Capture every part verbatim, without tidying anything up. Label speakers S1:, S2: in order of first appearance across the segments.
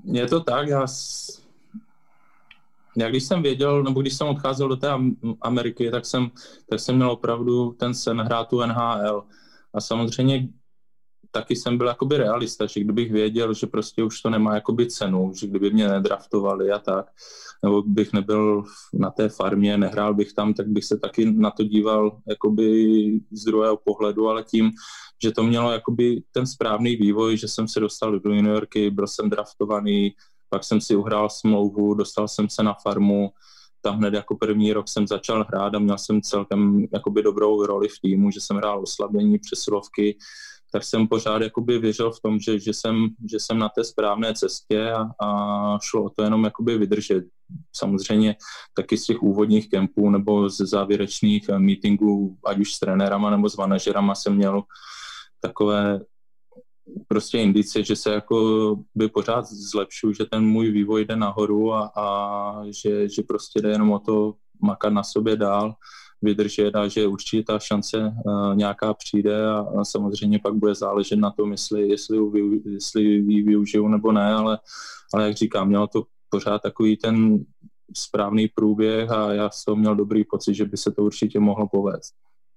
S1: Je to tak, já, já když jsem věděl, nebo když jsem odcházel do té Ameriky, tak jsem, tak jsem měl opravdu ten sen hrát tu N H L. A samozřejmě taky jsem byl jakoby realista, že kdybych věděl, že prostě už to nemá jakoby cenu, že kdyby mě nedraftovali a tak, nebo bych nebyl na té farmě, nehrál bych tam, tak bych se taky na to díval jakoby z druhého pohledu, ale tím, že to mělo jakoby ten správný vývoj, že jsem se dostal do New Yorky, byl jsem draftovaný, pak jsem si uhrál smlouvu, dostal jsem se na farmu, tam hned jako první rok jsem začal hrát a měl jsem celkem jakoby dobrou roli v týmu, že jsem hrál oslabení, přesilovky, tak jsem pořád jakoby věřil v tom, že, že, jsem, že jsem na té správné cestě a, a šlo o to jenom jakoby vydržet. Samozřejmě taky z těch úvodních kempů nebo ze závěrečných meetingů, ať už s trenérama nebo s manažerama jsem měl takové prostě indicie, že se jako by pořád zlepšuju, že ten můj vývoj jde nahoru a, a že, že prostě jde jenom o to makat na sobě dál, vydržet a že určitě ta šance uh, nějaká přijde a, a samozřejmě pak bude záležet na tom, jestli, jestli, ji, jestli ji využiju nebo ne, ale, ale jak říkám, mělo to pořád takový ten správný průběh a já z toho měl dobrý pocit, že by se to určitě mohlo povést.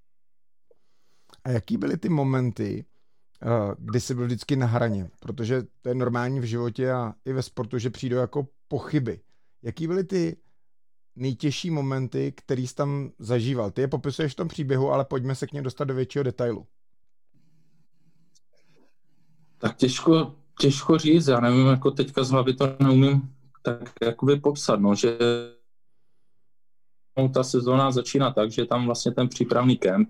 S2: A jaký byly ty momenty, kdy jsi byl vždycky na hraně? Protože to je normální v životě a i ve sportu, že přijdou jako pochyby. Jaký byly ty nejtěžší momenty, který jsi tam zažíval? Ty je popisuješ v tom příběhu, ale pojďme se k něm dostat do většího detailu.
S1: Tak těžko, těžko říct, já nevím, jako teďka z hlavy to neumím tak jakoby popsat, no, že ta sezóna začíná tak, že tam vlastně ten přípravný kemp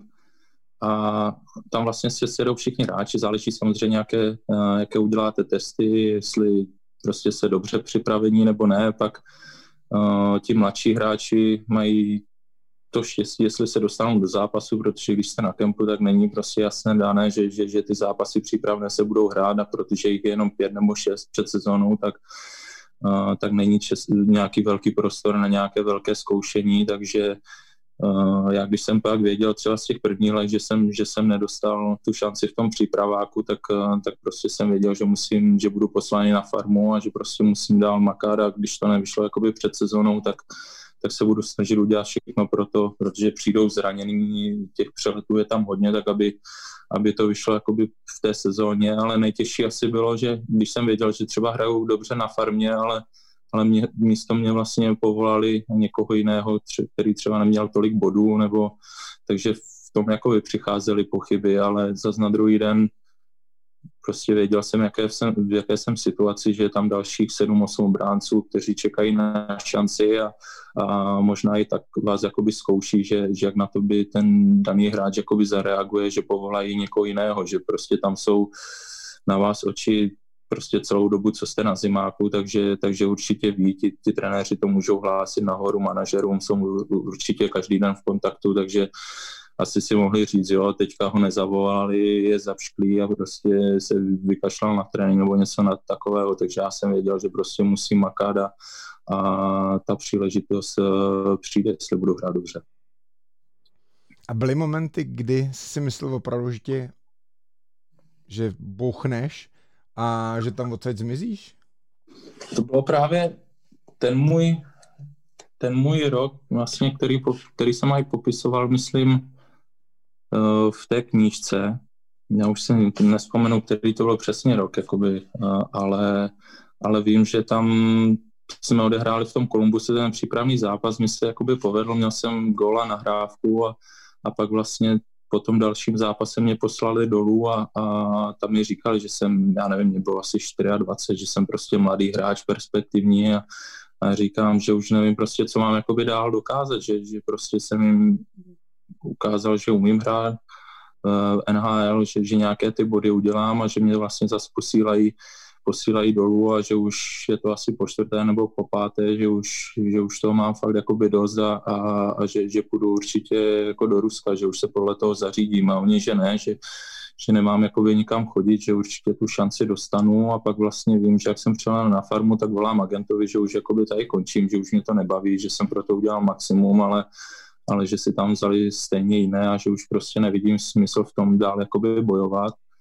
S1: a tam vlastně se sedou všichni hráči, záleží samozřejmě, jaké, jaké uděláte testy, jestli prostě se dobře připravení nebo ne, pak uh, ti mladší hráči mají to štěstí, jestli se dostanou do zápasu, protože když jste na kempu, tak není prostě jasné dané, že, že, že ty zápasy přípravné se budou hrát a protože jich je jenom pět nebo šest před sezónou, tak, uh, tak není čes, nějaký velký prostor na nějaké velké zkoušení, takže Uh, já když jsem pak věděl třeba z těch prvních let, že jsem, že jsem nedostal tu šanci v tom přípraváku, tak, uh, tak prostě jsem věděl, že musím, že budu poslaný na farmu a že prostě musím dál makat a když to nevyšlo jakoby před sezónou, tak, tak se budu snažit udělat všechno pro to, protože přijdou zranění, těch přeletů je tam hodně, tak aby, aby to vyšlo jakoby v té sezóně, ale nejtěžší asi bylo, že když jsem věděl, že třeba hraju dobře na farmě, ale ale mě, místo mě vlastně povolali někoho jiného, tře- který třeba neměl tolik bodů, nebo takže v tom jako přicházely pochyby, ale zas na druhý den prostě věděl jsem, jaké jsem, v jaké jsem situaci, že je tam dalších sedm osm bránců, kteří čekají na šanci a, a možná i tak vás jakoby zkouší, že, že jak na to by ten daný hráč jakoby zareaguje, že povolají někoho jiného, že prostě tam jsou na vás oči prostě celou dobu, co jste na zimáku, takže, takže určitě ví, ti, ti trenéři to můžou hlásit nahoru manažerům, jsou určitě každý den v kontaktu, takže asi si mohli říct, jo, teďka ho nezavolali, je zapšklý a prostě se vykašlal na trénink nebo něco na takového, takže já jsem věděl, že prostě musím makat a, a ta příležitost přijde, jestli budu hrát dobře.
S2: A byly momenty, kdy jsi si myslel opravdu, že tě, že bouchneš a že tam odsaď zmizíš?
S1: To bylo právě ten můj, ten můj rok, vlastně, který, který jsem aj popisoval, myslím, v té knížce. Já už si nespomenu, který to byl přesně rok, jakoby, ale, ale vím, že tam jsme odehráli v tom Kolumbusu ten přípravný zápas, mi se jakoby povedl, měl jsem góla, nahrávku a, a pak vlastně po tom dalším zápase mě poslali dolů a, a tam mi říkali, že jsem, já nevím, mě bylo asi dvacet čtyři, že jsem prostě mladý hráč, perspektivní a, a říkám, že už nevím prostě, co mám jakoby dál dokázat, že, že prostě jsem jim ukázal, že umím hrát uh, N H L, že, že nějaké ty body udělám a že mě vlastně zase posílají, posílají dolů a že už je to asi po čtvrté nebo po páté, že už, že už toho mám fakt jakoby dost a, a, a že, že půjdu určitě jako do Ruska, že už se podle toho zařídím a oni, že ne, že, že nemám jakoby nikam chodit, že určitě tu šanci dostanu a pak vlastně vím, že jak jsem přijel na farmu, tak volám agentovi, že už jakoby tady končím, že už mě to nebaví, že jsem pro to udělal maximum, ale ale že si tam vzali stejně jiné a že už prostě nevidím smysl v tom dál jakoby bojovat.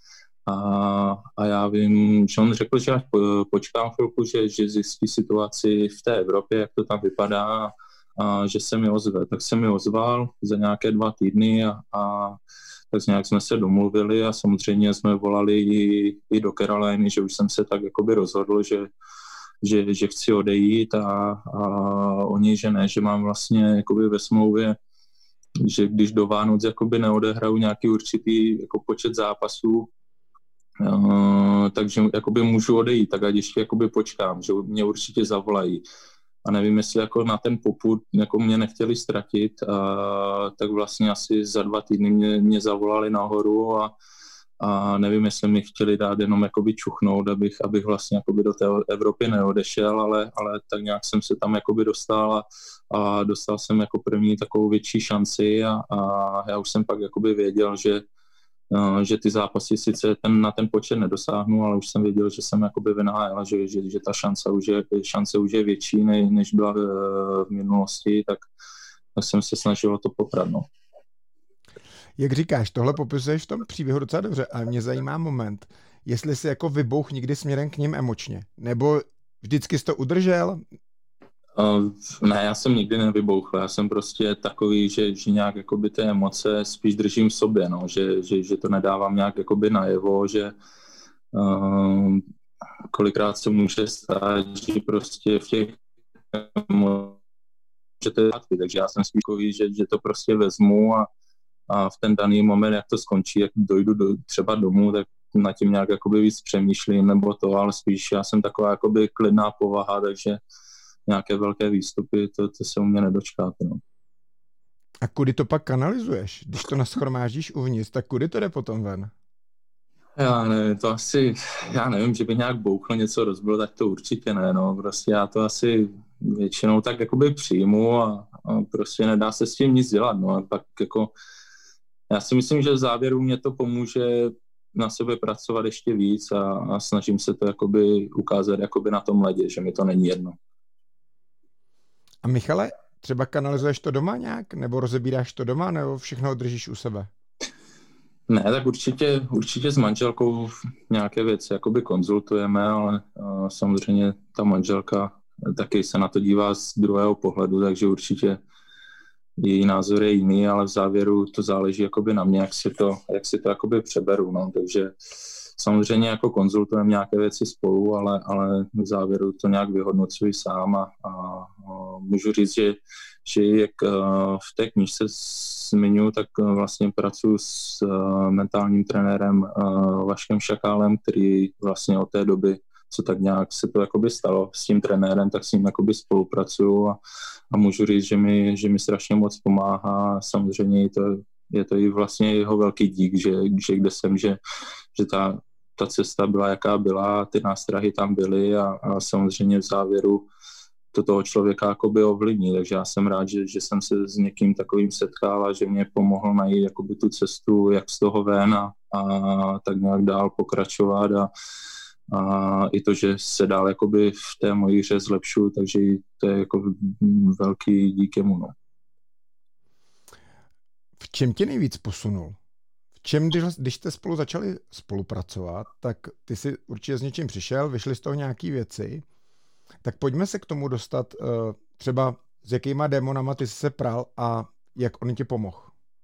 S1: A, a já vím, že on řekl, že až po, počkám chvilku, že, že zjistí situaci v té Evropě, jak to tam vypadá, a že se mi ozve. Tak se mi ozval za nějaké dva týdny a, a tak nějak jsme se domluvili a samozřejmě jsme volali i, i do Caroliny, že už jsem se tak jakoby rozhodl, že, že, že chci odejít a, a oni, že ne, že mám vlastně jakoby ve smlouvě, že když do Vánoc jakoby neodehraju nějaký určitý jako počet zápasů, uh, takže jakoby můžu odejít, tak ať ještě jakoby počkám, že mě určitě zavolají. A nevím, jestli jako na ten popud jako mě nechtěli ztratit, a, tak vlastně asi za dva týdny mě, mě zavolali nahoru a, a nevím, jestli mi chtěli dát jenom jakoby čuchnout, abych, abych vlastně jakoby do té Evropy neodešel, ale, ale tak nějak jsem se tam jakoby dostal a, a dostal jsem jako první takovou větší šanci a, a já už jsem pak jakoby věděl, že že ty zápasy sice ten, na ten počet nedosáhnu, ale už jsem věděl, že jsem jakoby v N H L, že, že, že ta šance už je, šance už je větší, než, než byla v, v minulosti, tak, tak jsem se snažil to poprat. No.
S2: Jak říkáš, tohle popisuješ v tom příběhu docela dobře, ale mě zajímá moment, jestli jsi jako vybouch někdy směrem k ním emočně, nebo vždycky jsi to udržel?
S1: Uh, ne, já jsem nikdy nevybouchl, já jsem prostě takový, že, že nějak jakoby ty emoce spíš držím v sobě, no, že, že, že to nedávám nějak jakoby najevo, že uh, kolikrát se může stát, že prostě v těch můžete takže já jsem spíš takový, že, že to prostě vezmu a, a v ten daný moment, jak to skončí, jak dojdu do, třeba domů, tak nad tím nějak jakoby víc přemýšlím nebo to, ale spíš já jsem taková jakoby klidná povaha, takže nějaké velké výstupy, to, to se u mě nedočkáte. No.
S2: A kudy to pak kanalizuješ? Když to nashromáždíš uvnitř, tak kudy to jde potom ven?
S1: Já nevím, to asi, já nevím, že by nějak bouchl něco rozbil, tak to určitě ne, no. Prostě já to asi většinou tak jakoby přijmu a, a prostě nedá se s tím nic dělat, no. A pak jako, já si myslím, že v závěru mě to pomůže na sebe pracovat ještě víc a, a snažím se to jakoby ukázat jakoby na tom ledě, že mi to není jedno.
S2: A Michale, třeba kanalizuješ to doma nějak? Nebo rozebíráš to doma? Nebo všechno držíš u sebe?
S1: Ne, tak určitě, určitě s manželkou nějaké věci jakoby konzultujeme, ale uh, samozřejmě ta manželka taky se na to dívá z druhého pohledu, takže určitě její názor je jiný, ale v závěru to záleží jakoby na mě, jak si to, jak si to jakoby přeberu. No. Takže samozřejmě jako konzultujeme nějaké věci spolu, ale, ale v závěru to nějak vyhodnocuji sám a, a, a můžu říct, že, že jak v té knížce zmiňuji, tak vlastně pracuji s mentálním trenérem Vaškem Šakálem, který vlastně od té doby, co tak nějak se to jakoby stalo s tím trenérem, tak s ním jakoby spolupracuju a, a můžu říct, že mi, že mi strašně moc pomáhá. Samozřejmě to, je to i vlastně jeho velký dík, že, že kde jsem, že, že ta, ta cesta byla, jaká byla, ty nástrahy tam byly a, a samozřejmě v závěru to toho člověka jakoby ovlivní, takže já jsem rád, že, že jsem se s někým takovým setkal a že mě pomohl najít jakoby tu cestu, jak z toho ven a, a tak nějak dál pokračovat a, a i to, že se dál jakoby v té mojí hře zlepšuju, takže to je jako velký dík jemu. No.
S2: V čem tě nejvíc posunul? V čem, když, když jste spolu začali spolupracovat, tak ty si určitě s něčím přišel, vyšly z toho nějaký věci, tak pojďme se k tomu dostat, třeba s jakýma démonama ty jsi se pral a jak on ti pomohl.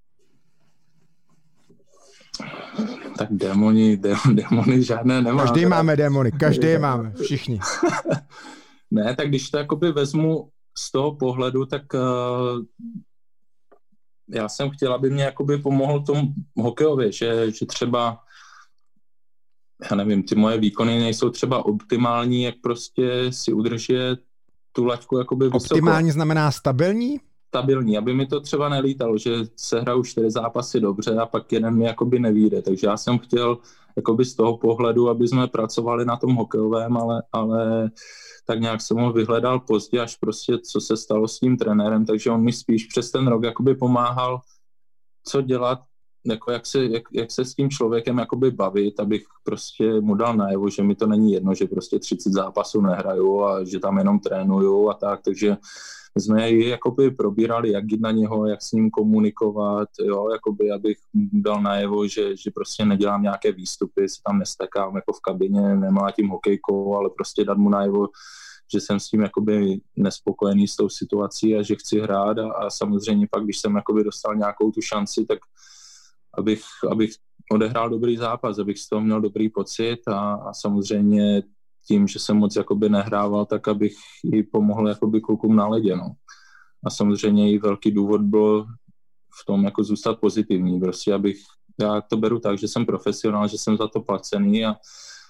S1: Tak démoni, dé, démony žádné nemám.
S2: Každý máme démony, každý je máme, všichni.
S1: Ne, tak když to jakoby vezmu z toho pohledu, tak uh, já jsem chtěl, aby mě jakoby pomohl tomu hokejově, že, že třeba já nevím, ty moje výkony nejsou třeba optimální, jak prostě si udržet tu laťku jakoby vysoko.
S2: Optimální znamená stabilní?
S1: Stabilní, aby mi to třeba nelítalo, že se hrajou čtyři zápasy dobře a pak jeden mi jakoby nevíde. Takže já jsem chtěl jakoby z toho pohledu, aby jsme pracovali na tom hokejovém, ale, ale tak nějak jsem ho vyhledal pozdě, až prostě co se stalo s tím trenérem, takže on mi spíš přes ten rok jakoby pomáhal, co dělat jako jak, se, jak, jak se s tím člověkem jakoby bavit, abych prostě mu dal najevo, že mi to není jedno, že prostě třicet zápasů nehraju a že tam jenom trénuju a tak, takže jsme ji jakoby probírali, jak jít na něho, jak s ním komunikovat, jo, jakoby abych mu dal najevo, že, že prostě nedělám nějaké výstupy, se tam nestakám jako v kabině, nemlátím hokejkou, ale prostě dát mu najevo, že jsem s tím jakoby nespokojený s tou situací a že chci hrát a, a samozřejmě pak, když jsem jakoby dostal nějakou tu šanci, tak abych, abych odehrál dobrý zápas, abych z toho měl dobrý pocit a, a samozřejmě tím, že jsem moc jakoby nehrával, tak abych i pomohl jakoby klukům na ledě, no. A samozřejmě i velký důvod byl v tom jako zůstat pozitivní, prostě abych, já to beru tak, že jsem profesionál, že jsem za to placený a,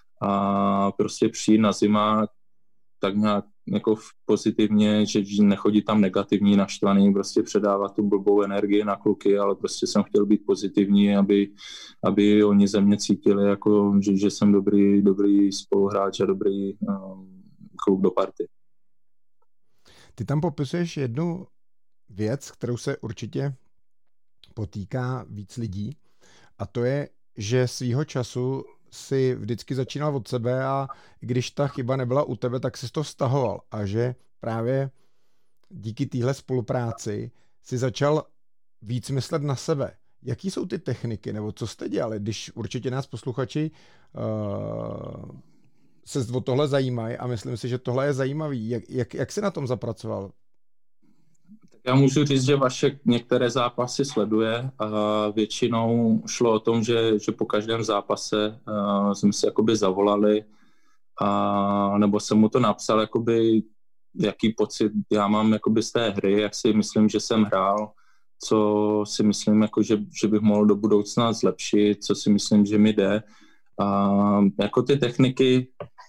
S1: a prostě přijít na zima tak nějak jako pozitivně, že nechodí tam negativní, naštvaný, prostě předávat tu blbou energii na kluky, ale prostě jsem chtěl být pozitivní, aby, aby oni ze mě cítili, jako, že, že jsem dobrý, dobrý spoluhráč a dobrý um, kluk do party.
S2: Ty tam popisuješ jednu věc, kterou se určitě potýká víc lidí, a to je, že svýho času si vždycky začínal od sebe a když ta chyba nebyla u tebe, tak jsi to stahoval a že právě díky téhle spolupráci si začal víc myslet na sebe. Jaký jsou ty techniky, nebo co jste dělali, když určitě nás posluchači uh, se o tohle zajímají a myslím si, že tohle je zajímavý. Jak, jak, jak jsi na tom zapracoval?
S1: Já můžu říct, že Vašek některé zápasy sleduje a většinou šlo o tom, že, že po každém zápase uh, jsme si jakoby zavolali a nebo jsem mu to napsal, jakoby, jaký pocit já mám jakoby z té hry, jak si myslím, že jsem hrál, co si myslím, jako, že, že bych mohl do budoucna zlepšit, co si myslím, že mi jde. A jako ty techniky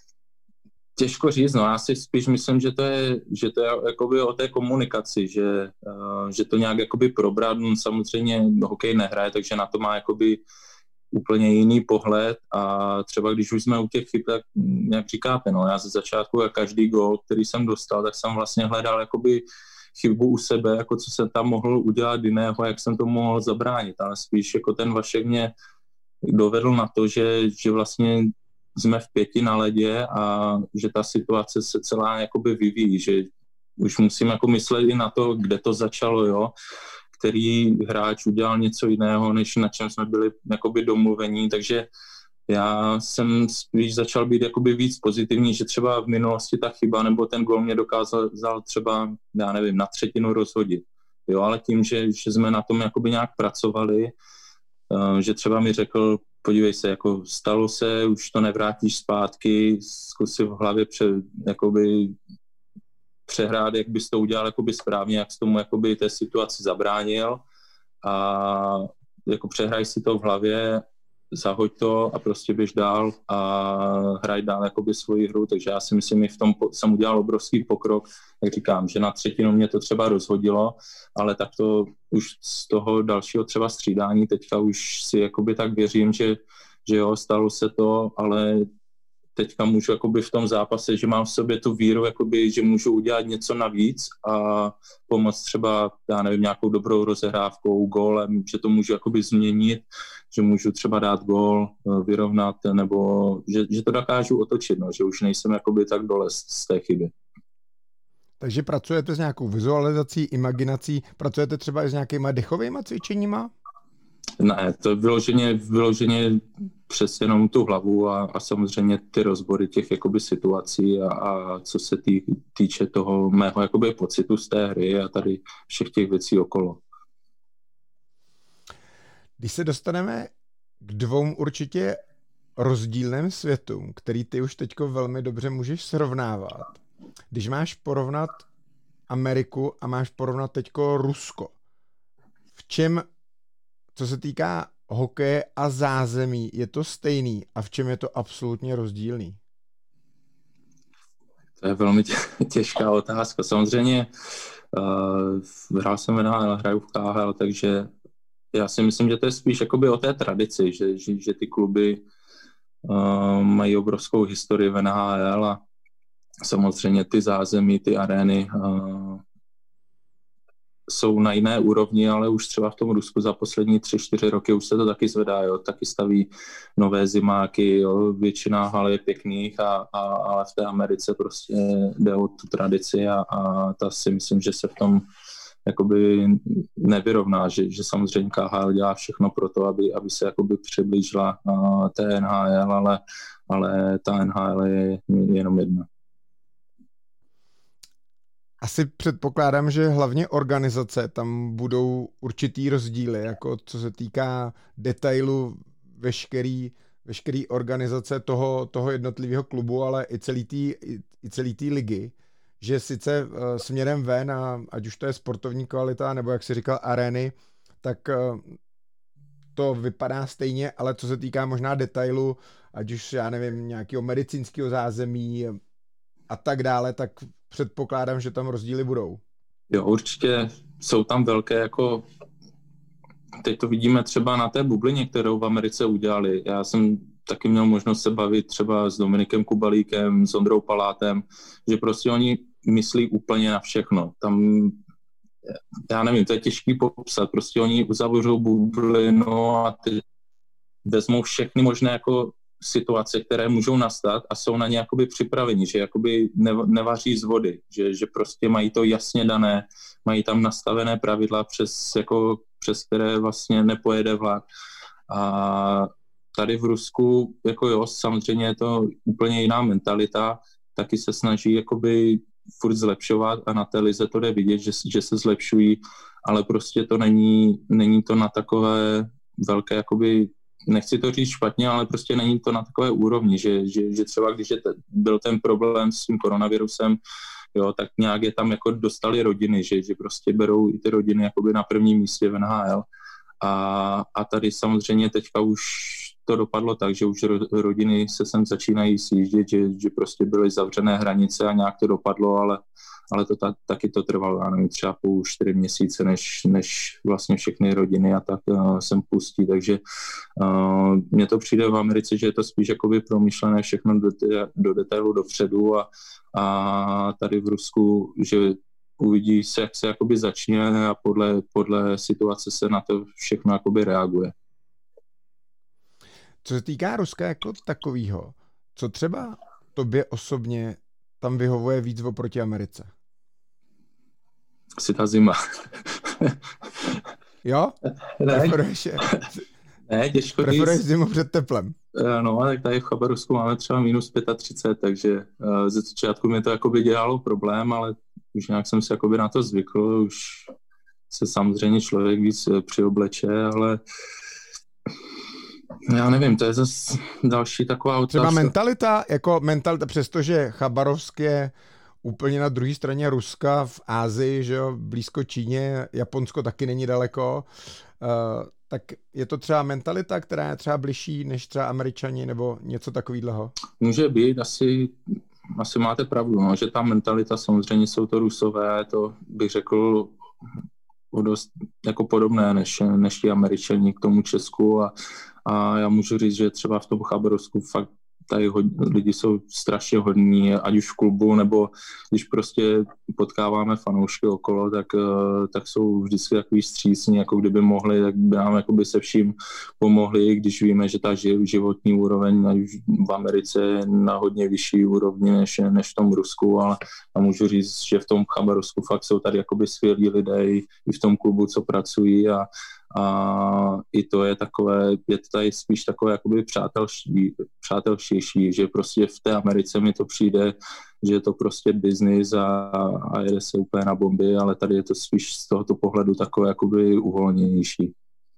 S1: těžko říct, no já si spíš myslím, že to je, že to je jakoby o té komunikaci, že, uh, že to nějak jakoby probrat, no, samozřejmě hokej nehraje, takže na to má jakoby úplně jiný pohled a třeba když už jsme u těch chyb, tak jak říkáte, no já ze začátku a každý gól, který jsem dostal, tak jsem vlastně hledal jakoby chybu u sebe, jako co jsem tam mohl udělat jiného, jak jsem to mohl zabránit, ale spíš jako ten Vašek mě dovedl na to, že, že vlastně jsme v pěti na ledě a že ta situace se celá jakoby vyvíjí, že už musím jako myslet i na to, kde to začalo, jo, který hráč udělal něco jiného, než na čem jsme byli jakoby domluvení, takže já jsem spíš začal být jakoby víc pozitivní, že třeba v minulosti ta chyba nebo ten gól mě dokázal třeba, já nevím, na třetinu rozhodit, jo, ale tím, že, že jsme na tom jakoby nějak pracovali, že třeba mi řekl, podívej se, jako stalo se, už to nevrátíš zpátky, zkus si v hlavě pře, jakoby přehrát, jak bys to udělal jakoby správně, jak jsi tomu jakoby té situaci zabránil a jako přehraj si to v hlavě, zahoď to a prostě běž dál a hraj dál jakoby svoji hru, takže já si myslím, že v tom jsem udělal obrovský pokrok, jak říkám, že na třetinu mě to třeba rozhodilo, ale tak to už z toho dalšího třeba střídání teďka už si jakoby tak věřím, že, že jo, stalo se to, ale teďka můžu jakoby v tom zápase, že mám v sobě tu víru, jakoby, že můžu udělat něco navíc a pomoct třeba, já nevím, nějakou dobrou rozehrávkou, gólem, že to můžu jakoby změnit, že můžu třeba dát gól, vyrovnat, nebo že, že to dokážu otočit, no, že už nejsem jakoby tak dole z, z té chyby.
S2: Takže pracujete s nějakou vizualizací, imaginací, pracujete třeba i s nějakýma dechovýma cvičeníma?
S1: Ne, to vyloženě, vyloženě přes jenom tu hlavu a, a samozřejmě ty rozbory těch jakoby situací a, a co se tý, týče toho mého jakoby pocitu z té hry a tady všech těch věcí okolo.
S2: Když se dostaneme k dvou určitě rozdílným světům, který ty už teďko velmi dobře můžeš srovnávat, když máš porovnat Ameriku a máš porovnat teďko Rusko, v čem, co se týká hokeje a zázemí, je to stejný a v čem je to absolutně rozdílný?
S1: To je velmi těžká otázka. Samozřejmě uh, hrál jsem v N H L, hraju v K H L, takže já si myslím, že to je spíš jakoby o té tradici, že, že, že ty kluby uh, mají obrovskou historii v N H L a samozřejmě ty zázemí, ty arény uh, jsou na jiné úrovni, ale už třeba v tom Rusku za poslední tři, čtyři roky už se to taky zvedá, jo, taky staví nové zimáky, jo, většina hal je pěkných, a, a, ale v té Americe prostě jde o tu tradici a, a ta si myslím, že se v tom jakoby nevyrovná, že, že samozřejmě K H L dělá všechno pro to, aby, aby se jakoby přiblížila uh, té N H L, ale, ale ta N H L je jenom jedna.
S2: Asi předpokládám, že hlavně organizace, tam budou určitý rozdíly, jako co se týká detailu veškerý, veškerý organizace toho, toho jednotlivého klubu, ale i celý té i celý té ligy, že sice uh, směrem ven, a ať už to je sportovní kvalita, nebo jak si říkal arény, tak uh, to vypadá stejně, ale co se týká možná detailu, ať už já nevím, nějakého medicínského zázemí a tak dále, tak předpokládám, že tam rozdíly budou.
S1: Jo, určitě jsou tam velké, jako teď to vidíme třeba na té bublině, kterou v Americe udělali. Já jsem taky měl možnost se bavit třeba s Dominikem Kubalíkem, s Ondrou Palátem, že prostě oni myslí úplně na všechno. Tam, já nevím, to je těžký popsat, prostě oni uzavřou bublinu a ty vezmou všechny možné jako situace, které můžou nastat a jsou na ně jakoby připraveni, že jakoby nevaří z vody, že, že prostě mají to jasně dané, mají tam nastavené pravidla, přes, jako, přes které vlastně nepojede vlak. A tady v Rusku, jako jo, samozřejmě je to úplně jiná mentalita, taky se snaží jakoby furt zlepšovat a na té lize to jde vidět, že, že se zlepšují, ale prostě to není, není to na takové velké jakoby, nechci to říct špatně, ale prostě není to na takové úrovni, že, že, že třeba když je te, byl ten problém s tím koronavirusem, jo, tak nějak je tam jako dostali rodiny, že, že prostě berou i ty rodiny jakoby na prvním místě v N H L. A, a tady samozřejmě teďka už to dopadlo tak, že už ro, rodiny se sem začínají sjíždět, že, že prostě byly zavřené hranice a nějak to dopadlo, ale, ale to ta, taky to trvalo, já nevím, třeba půl čtyři měsíce, než, než vlastně všechny rodiny a tak uh, sem pustí, takže uh, mně to přijde v Americe, že je to spíš jakoby promyšlené všechno do, do detailu dopředu a, a tady v Rusku, že uvidí se, jak se jakoby začne a podle, podle situace se na to všechno jakoby reaguje.
S2: Co se týká Ruska jako takového, co třeba tobě osobně tam vyhovuje víc oproti Americe?
S1: Asi ta zima.
S2: Jo?
S1: Ne,
S2: Preferuješ,
S1: ne těžko
S2: preferuješ zimu před teplem?
S1: No, tak tady v Chabarovsku máme třeba minus třicet pět, takže uh, ze začátku mi to jakoby dělalo problém, ale už nějak jsem se jakoby na to zvykl, už se samozřejmě člověk víc přiobleče, ale já nevím, to je zase další taková otázka.
S2: Třeba mentalita, jako mentalita, přestože Chabarovsk je úplně na druhé straně Ruska v Ázii, že jo, blízko Číně, Japonsko taky není daleko, uh, tak je to třeba mentalita, která je třeba bližší než třeba Američani nebo něco takového?
S1: Může být, asi, asi máte pravdu, no, že ta mentalita, samozřejmě jsou to Rusové, to bych řekl o dost jako podobné než, než ti Američani k tomu Česku a, a já můžu říct, že třeba v tom Chabarovsku fakt tady hodně, lidi jsou strašně hodní, ať už v klubu, nebo když prostě potkáváme fanoušky okolo, tak, tak jsou vždycky takový vstřícní, jako kdyby mohli, tak by nám jakoby se vším pomohli, když víme, že ta životní úroveň ať už v Americe je na hodně vyšší úrovni než, než v tom Rusku, ale já můžu říct, že v tom Chabarovsku fakt jsou tady jakoby skvělí lidé i v tom klubu, co pracují a a i to je takové, je to tady spíš takové jakoby přátelší, přátelštější, že prostě v té Americe mi to přijde, že je to prostě biznis a, a jede se úplně na bomby, ale tady je to spíš z tohoto pohledu takové jakoby uvolněnější.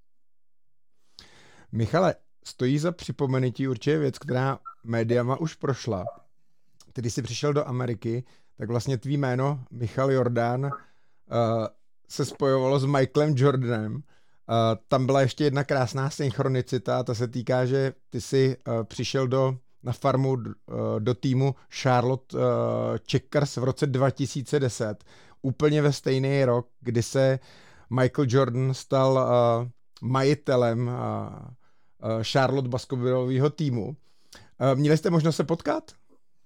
S2: Michale, stojí za připomenutí určitě věc, která médiama už prošla. Ty, když jsi přišel do Ameriky, tak vlastně tvý jméno Michal Jordán uh, se spojovalo s Michaelem Jordanem. Uh, tam byla ještě jedna krásná synchronicita, ta se týká, že ty jsi uh, přišel do, na farmu uh, do týmu Charlotte uh, Checkers v roce dva tisíce deset, úplně ve stejný rok, kdy se Michael Jordan stal uh, majitelem uh, uh, Charlotte basketbalového týmu. Uh, měli jste možnost se potkat?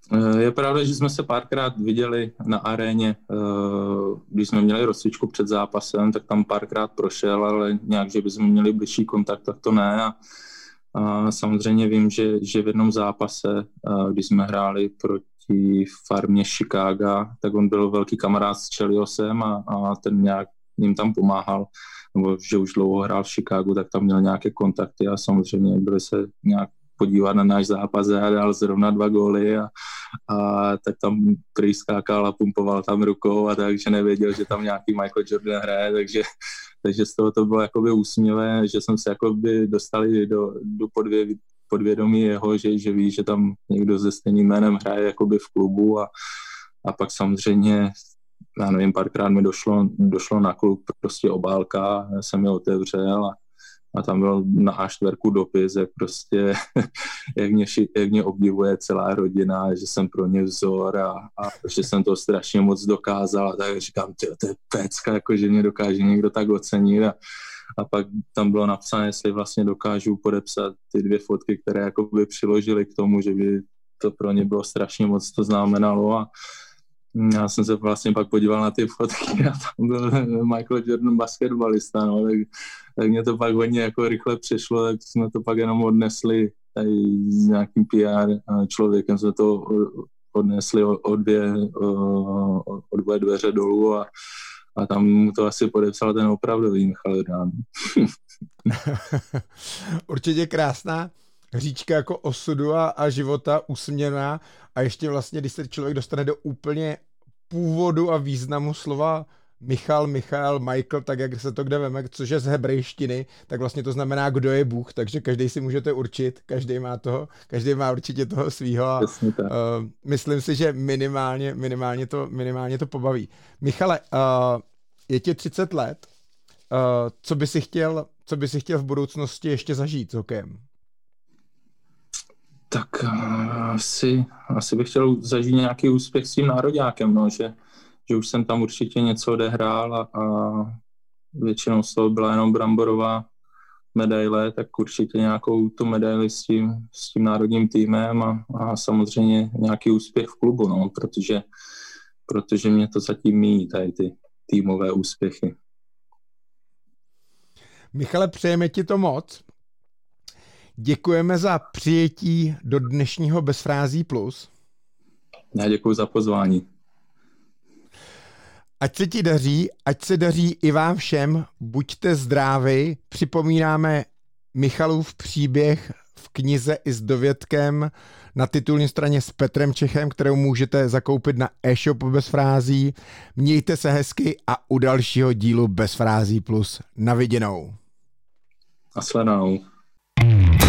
S1: Je pravda, že jsme se párkrát viděli na aréně, když jsme měli rozcvičku před zápasem, tak tam párkrát prošel, ale nějak, že bychom měli bližší kontakt, tak to ne. A, a samozřejmě vím, že, že v jednom zápase, když jsme hráli proti farmě Chicago, tak on byl velký kamarád s Cheliosem a, a ten nějak jim tam pomáhal, nebo že už dlouho hrál v Chicagu, tak tam měl nějaké kontakty a samozřejmě byli se nějak podívat na náš zápas a dal zrovna dva góly a, a tak tam prý skákal a pumpoval tam rukou a takže nevěděl, že tam nějaký Michael Jordan hraje, takže, takže z toho to bylo jakoby úsměvé, že jsem se jakoby dostali do, do podvě, podvědomí jeho, že, že ví, že tam někdo se stejným jménem hraje jakoby v klubu a, a pak samozřejmě já nevím, párkrát mi došlo, došlo na klub prostě obálka, já jsem je otevřel a A tam byl na á čtyři dopis, jak prostě, jak mě, jak mě obdivuje celá rodina, že jsem pro ně vzor a, a že jsem to strašně moc dokázal. A tak říkám, tyjo, to je pecka, jako, že mě dokáže někdo tak ocenit. A, a pak tam bylo napsané, jestli vlastně dokážu podepsat ty dvě fotky, které jako by přiložili k tomu, že by to pro ně bylo strašně moc to znamenalo. A já jsem se vlastně pak podíval na ty fotky a tam byl Michael Jordan basketbalista, no, tak, tak mě to pak hodně jako rychle přišlo, tak jsme to pak jenom odnesli tady s nějakým P R člověkem, jsme to odnesli o, o, dvě, o, o dvě dveře dolů a, a tam mu to asi podepsal ten opravdový Michal Jordan.
S2: Určitě krásná říčka jako osudu a, a života, usměrná a ještě vlastně, když se člověk dostane do úplně původu a významu slova Michal, Michal, Michael, tak jak se to kde veme, což je z hebrejštiny, tak vlastně to znamená, kdo je Bůh, takže každý si můžete určit, každý má toho, každý má určitě toho svýho a uh, myslím si, že minimálně, minimálně, to, minimálně to pobaví. Michale, uh, je ti třicet let, uh, co by si chtěl, co by si chtěl v budoucnosti ještě zažít s hokejem?
S1: Tak asi, asi bych chtěl zažít nějaký úspěch s tím nároďákem, no, že, že už jsem tam určitě něco odehrál a, a většinou z toho byla jenom bramborová medaile, tak určitě nějakou tu medaili s tím, s tím národním týmem a, a samozřejmě nějaký úspěch v klubu, no, protože, protože mě to zatím míjí, tady ty týmové úspěchy.
S2: Michale, přejeme ti to moc. Děkujeme za přijetí do dnešního Bez frází plus.
S1: Já děkuji za pozvání.
S2: Ať se ti daří, ať se daří i vám všem, buďte zdraví. Připomínáme Michalův příběh v knize i s dovědkem na titulní straně s Petrem Čechem, kterou můžete zakoupit na e-shopu Bez frází. Mějte se hezky a u dalšího dílu Bez frází plus na viděnou.
S1: Nasledanou.